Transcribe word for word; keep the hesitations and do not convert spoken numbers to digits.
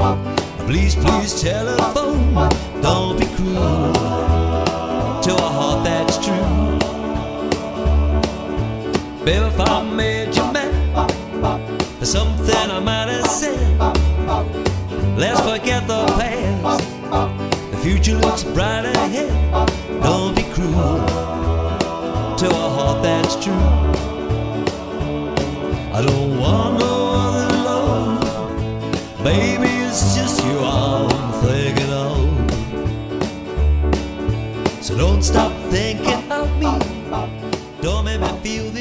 Please, please telephone, don't be cruel to a heart that's true. Baby, if I made you mad for something I might have said, let's forget the past, the future looks bright ahead. Don't be cruel to a heart that's true. I don't want no other love, baby, it's just you I'm thinking of. So don't stop thinking of me, don't make me feel